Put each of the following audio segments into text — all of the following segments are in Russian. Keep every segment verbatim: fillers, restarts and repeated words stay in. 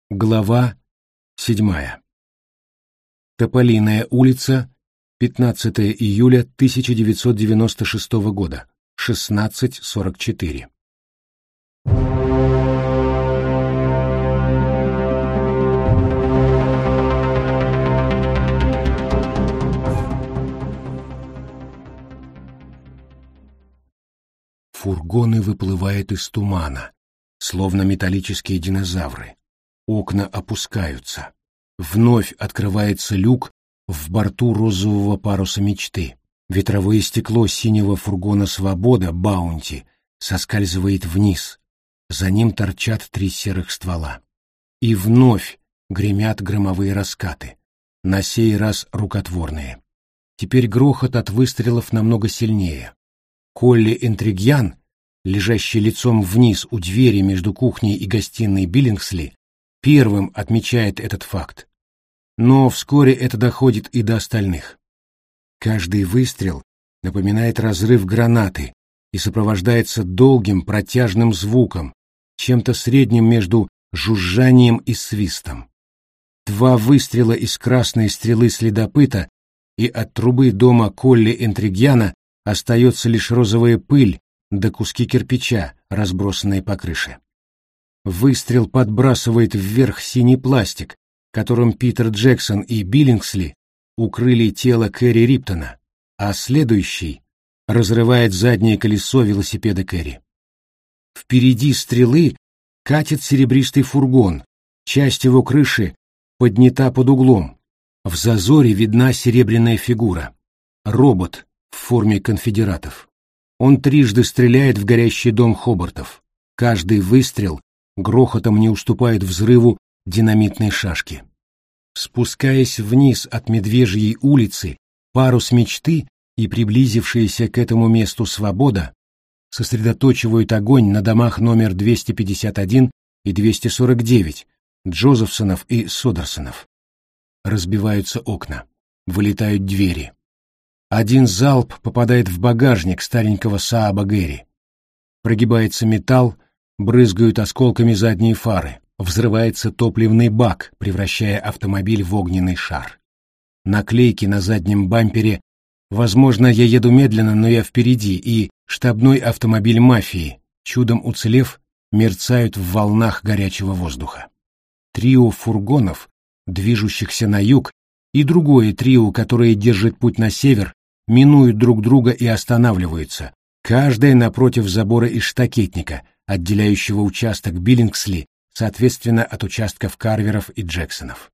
Глава седьмая. Тополиная улица, пятнадцатое июля тысяча девятьсот девяносто шестого года, шестнадцать сорок четыре. Фургоны выплывают из тумана, словно металлические динозавры. Окна опускаются. Вновь открывается люк в борту розового паруса мечты. Ветровое стекло синего фургона «Свобода» «Баунти» соскальзывает вниз. За ним торчат три серых ствола. И вновь гремят громовые раскаты. На сей раз рукотворные. Теперь грохот от выстрелов намного сильнее. Колли Энтригьян, лежащий лицом вниз у двери между кухней и гостиной Биллингсли, первым отмечает этот факт. Но вскоре это доходит и до остальных. Каждый выстрел напоминает разрыв гранаты и сопровождается долгим протяжным звуком, чем-то средним между жужжанием и свистом. Два выстрела из красной стрелы следопыта, и от трубы дома Колли Энтригьяна остается лишь розовая пыль да куски кирпича, разбросанные по крыше. Выстрел подбрасывает вверх синий пластик, которым Питер Джексон и Биллингсли укрыли тело Кэрри Риптона, а следующий разрывает заднее колесо велосипеда Кэрри. Впереди стрелы катит серебристый фургон, часть его крыши поднята под углом. В зазоре видна серебряная фигура — робот в форме конфедератов. Он трижды стреляет в горящий дом Хобартов. Каждый выстрел грохотом не уступает взрыву динамитной шашки. Спускаясь вниз от Медвежьей улицы, парус мечты и приблизившаяся к этому месту Свобода сосредоточивают огонь на домах номер двести пятьдесят один и двести сорок девять Джозефсонов и Содерсонов. Разбиваются окна, вылетают двери. Один залп попадает в багажник старенького Сааба Гэри. Прогибается металл, брызгают осколками задние фары, взрывается топливный бак, превращая автомобиль в огненный шар. Наклейки на заднем бампере «Возможно, я еду медленно, но я впереди» и «Штабной автомобиль мафии», чудом уцелев, мерцают в волнах горячего воздуха. Трио фургонов, движущихся на юг, и другое трио, которое держит путь на север, минуют друг друга и останавливаются, каждое напротив забора из штакетника, отделяющего участок Биллингсли, соответственно, от участков Карверов и Джексонов.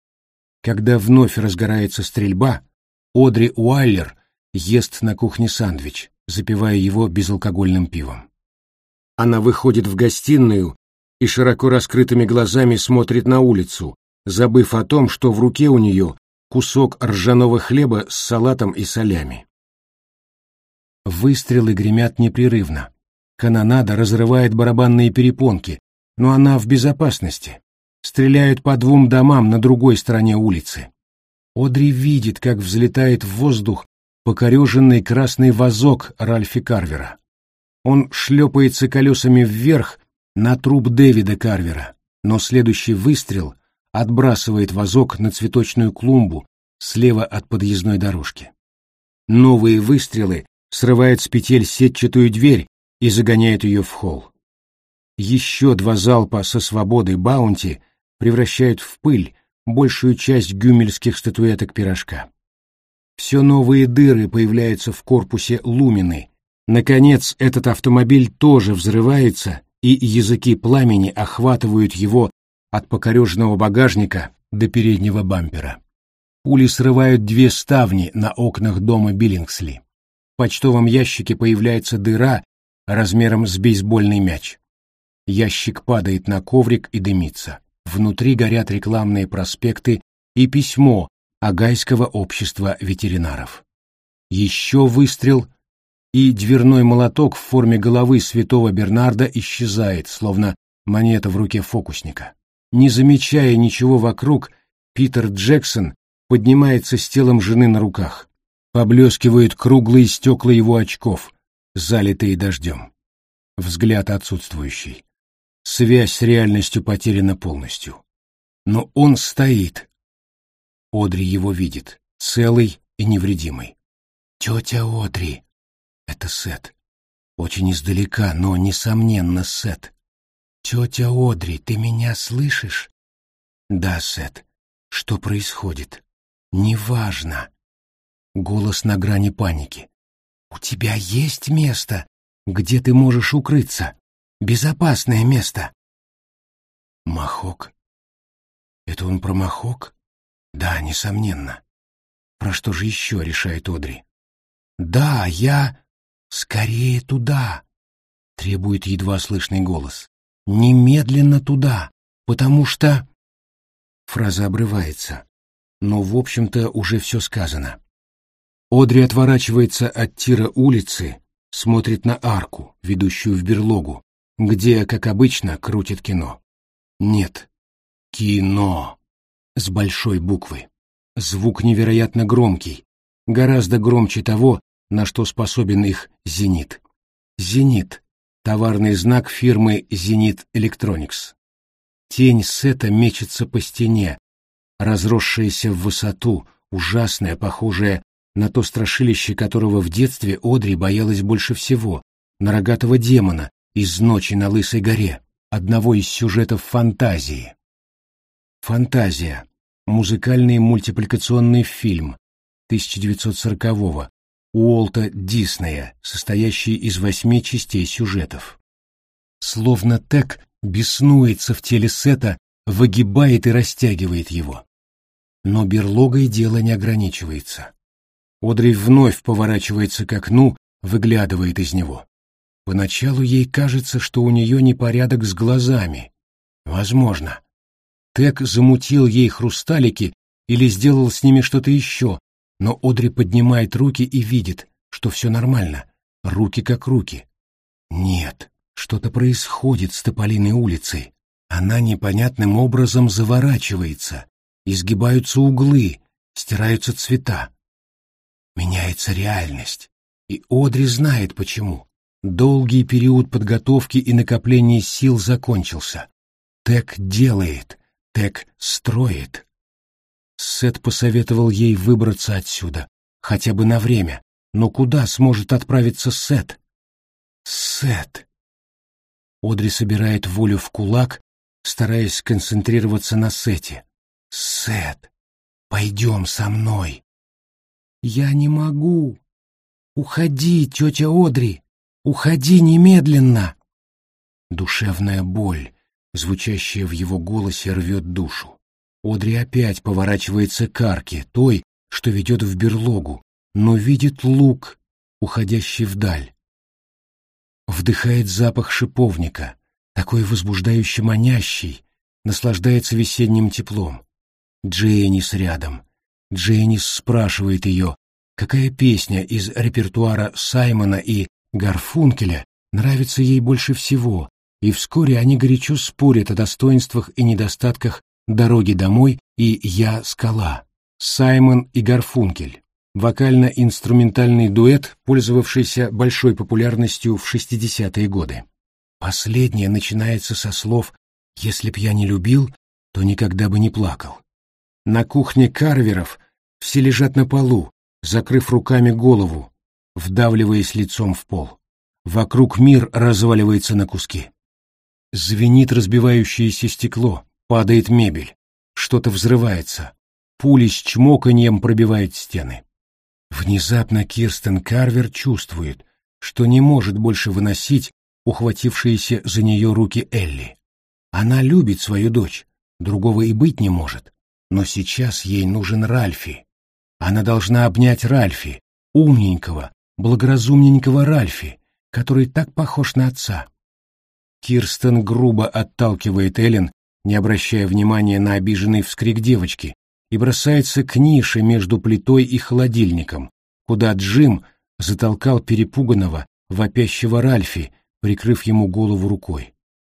Когда вновь разгорается стрельба, Одри Уайлер ест на кухне сандвич, запивая его безалкогольным пивом. Она выходит в гостиную и широко раскрытыми глазами смотрит на улицу, забыв о том, что в руке у нее кусок ржаного хлеба с салатом и солями. Выстрелы гремят непрерывно. Канонада разрывает барабанные перепонки, но она в безопасности. Стреляют по двум домам на другой стороне улицы. Одри видит, как взлетает в воздух покореженный красный вазок Ральфи Карвера. Он шлепается колесами вверх на труп Дэвида Карвера, но следующий выстрел отбрасывает вазок на цветочную клумбу слева от подъездной дорожки. Новые выстрелы срывают с петель сетчатую дверь и загоняют ее в холл. Еще два залпа со Свободой Баунти превращают в пыль большую часть гюмельских статуэток пирожка. Все новые дыры появляются в корпусе Лумины. Наконец, этот автомобиль тоже взрывается, и языки пламени охватывают его от покореженного багажника до переднего бампера. Пули срывают две ставни на окнах дома Биллингсли. В почтовом ящике появляется дыра размером с бейсбольный мяч. Ящик падает на коврик и дымится. Внутри горят рекламные проспекты и письмо Огайского общества ветеринаров. Еще выстрел, и дверной молоток в форме головы святого Бернарда исчезает, словно монета в руке фокусника. Не замечая ничего вокруг, Питер Джексон поднимается с телом жены на руках. Поблескивают круглые стекла его очков, залитые дождем. Взгляд отсутствующий. Связь с реальностью потеряна полностью. Но он стоит. Одри его видит, целый и невредимый. «Тетя Одри!» Это Сет. Очень издалека, но, несомненно, Сет. «Тетя Одри, ты меня слышишь?» «Да, Сет. Что происходит?» «Неважно». Голос на грани паники. «У тебя есть место, где ты можешь укрыться? Безопасное место?» «Махок? Это он про Махок?» «Да, несомненно. Про что же еще?» — решает Одри. «Да, я... Скорее туда!» — требует едва слышный голос. «Немедленно туда, потому что...» Фраза обрывается, но, в общем-то, уже все сказано. Одри отворачивается от тира улицы, смотрит на арку, ведущую в берлогу, где, как обычно, крутит кино. Нет, кино с большой буквы. Звук невероятно громкий, гораздо громче того, на что способен их «Зенит». «Зенит» — товарный знак фирмы «Зенит Электроникс». Тень Сета мечется по стене, разросшаяся в высоту, ужасная, похожая на то страшилище, которого в детстве Одри боялась больше всего, на рогатого демона из «Ночи на Лысой горе», одного из сюжетов «Фантазии». «Фантазия» — музыкальный мультипликационный фильм тысяча девятьсот сорокового Уолта Диснея, состоящий из восьми частей сюжетов. Словно Тек беснуется в теле Сета, выгибает и растягивает его. Но берлогой дело не ограничивается. Одри вновь поворачивается к окну, выглядывает из него. Поначалу ей кажется, что у нее непорядок с глазами. Возможно. Тек замутил ей хрусталики или сделал с ними что-то еще, но Одри поднимает руки и видит, что все нормально, руки как руки. Нет, что-то происходит с Тополиной улицей. Она непонятным образом заворачивается, изгибаются углы, стираются цвета. Меняется реальность, и Одри знает почему. Долгий период подготовки и накопления сил закончился. Тек делает, Тек строит. Сет посоветовал ей выбраться отсюда, хотя бы на время. Но куда сможет отправиться Сет? Сет. Одри собирает волю в кулак, стараясь сконцентрироваться на Сете. Сет, пойдем со мной. Я не могу. Уходи, тетя Одри, уходи немедленно. Душевная боль, звучащая в его голосе, рвет душу. Одри опять поворачивается к арке, той, что ведет в берлогу, но видит луг, уходящий вдаль. Вдыхает запах шиповника, такой возбуждающе манящий, наслаждается весенним теплом. Дженнис рядом. Дженнис спрашивает ее, какая песня из репертуара Саймона и Гарфункеля нравится ей больше всего, и вскоре они горячо спорят о достоинствах и недостатках «Дороги домой» и «Я скала». Саймон и Гарфункель. Вокально-инструментальный дуэт, пользовавшийся большой популярностью в шестидесятые годы. Последнее начинается со слов «Если б я не любил, то никогда бы не плакал». На кухне Карверов все лежат на полу, закрыв руками голову, вдавливаясь лицом в пол. Вокруг мир разваливается на куски. Звенит разбивающееся стекло. Падает мебель, что-то взрывается, пули с чмоканьем пробивают стены. Внезапно Кирстен Карвер чувствует, что не может больше выносить ухватившиеся за нее руки Элли. Она любит свою дочь, другого и быть не может, но сейчас ей нужен Ральфи. Она должна обнять Ральфи, умненького, благоразумненького Ральфи, который так похож на отца. Кирстен грубо отталкивает Эллен, не обращая внимания на обиженный вскрик девочки, и бросается к нише между плитой и холодильником, куда Джим затолкал перепуганного, вопящего Ральфи, прикрыв ему голову рукой.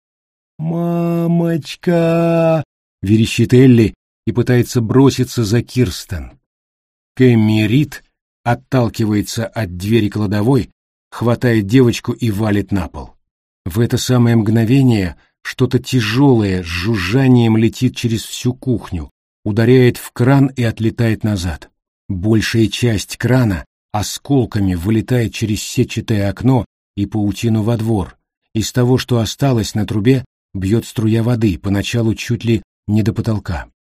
«Мамочка!» — верещит Элли и пытается броситься за Кирстен. Кэмми Рид отталкивается от двери кладовой, хватает девочку и валит на пол. В это самое мгновение Что-то тяжелое с жужжанием летит через всю кухню, ударяет в кран и отлетает назад. Большая часть крана осколками вылетает через сетчатое окно и паутину во двор. Из того, что осталось на трубе, бьет струя воды, поначалу чуть ли не до потолка.